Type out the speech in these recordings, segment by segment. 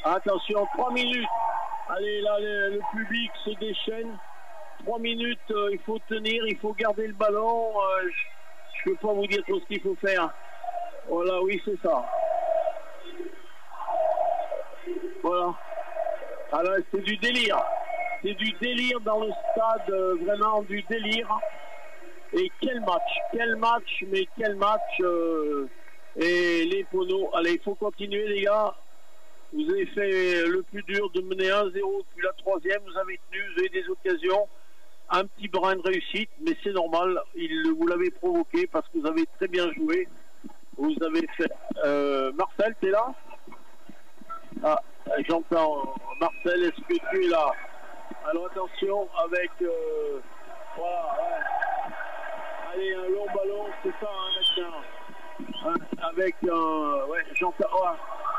Attention, 3 minutes. Allez, là, le public se déchaîne. 3 minutes, il faut tenir, il faut garder le ballon. Je ne peux pas vous dire tout ce qu'il faut faire. Voilà, oui, c'est ça. Voilà. Alors, c'est du délire. C'est du délire dans le stade, vraiment du délire. Et quel match, mais quel match. Et les poneaux. Allez, il faut continuer, les gars. Vous avez fait le plus dur de mener 1-0 depuis la troisième. Vous avez tenu, vous avez des occasions. Un petit brin de réussite, mais c'est normal. Vous l'avez provoqué parce que vous avez très bien joué. Vous avez fait... Marcel, t'es là? Ah, j'entends. Marcel, est-ce que tu es là? Alors attention avec... voilà, ouais. Allez, un long ballon, c'est ça, maintenant. Avec ouais, j'entends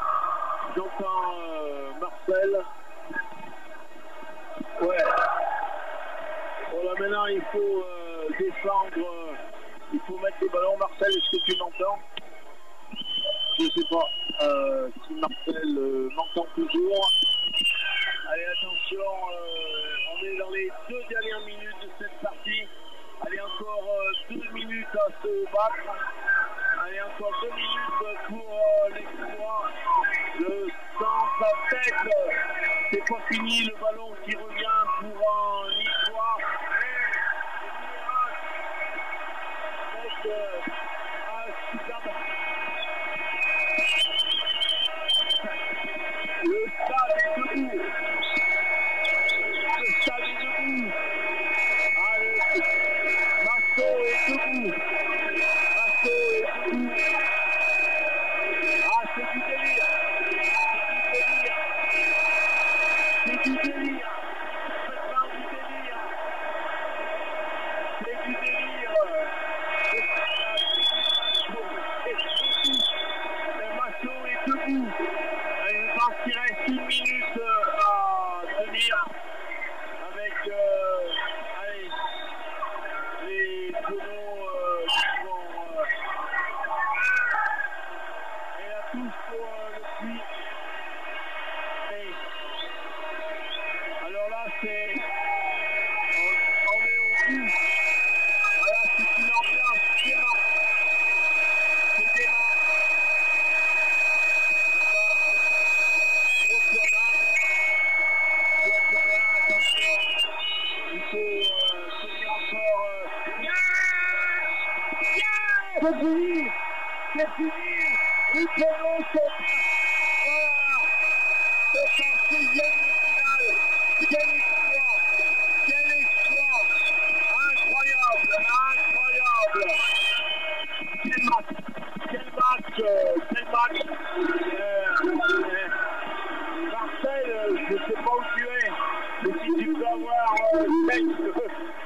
Marcel. Ouais. Voilà, maintenant il faut défendre, il faut mettre des ballons. Marcel, est-ce que tu m'entends? Je sais pas si Marcel m'entend toujours. Allez, attention, on est dans les 2 dernières minutes de cette partie. Allez, encore 2 minutes à se battre. Allez, encore 2 minutes pour l'exploit. Le centre à tête. C'est pas fini, le ballon qui revient pour un histoire. Le stade est debout. Le stade est debout. Allez, Masso est debout. Masso est debout. Ah, c'est du délire. C'est du délire. C'est vraiment du délire. C'est du délire. Masso est debout. Je pense qu'il reste 1 minute à tenir avec allez, les poneaux qui vont et la touche pour le puits. Alors là c'est on est au bout. Voilà, c'est une ambiance dément. C'est dément. Il faut tenir encore. C'est fini! C'est fini! Les poneaux sont. Voilà! C'est un 6e de finale! Quel exploit! Quel exploit! Incroyable! Incroyable! Quel match! Quel match! Quel match! Marcel, je ne sais pas où tu es, mais si tu peux avoir texte